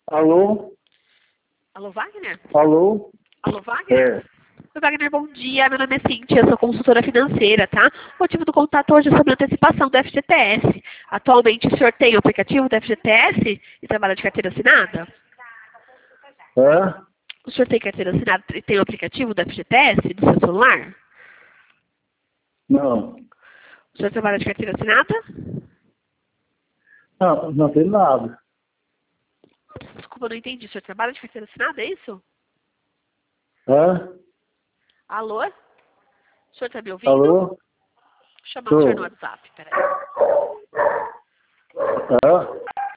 Alô? Alô, Wagner? Alô? Alô, Wagner? É. Oi, Wagner, bom dia. Meu nome é Cíntia, eu sou consultora financeira, tá? O motivo do contato hoje é sobre a antecipação do FGTS. Atualmente, o senhor tem o aplicativo do FGTS e trabalha de carteira assinada? É? O senhor tem carteira assinada e tem o aplicativo do FGTS no seu celular? Não. O senhor trabalha de carteira assinada? Não, não tem nada. Desculpa, eu não entendi. O senhor trabalha de carteira assinada, é isso? É? Alô? O senhor está me ouvindo? Alô? Vou chamar o senhor no Tô. WhatsApp, peraí. É?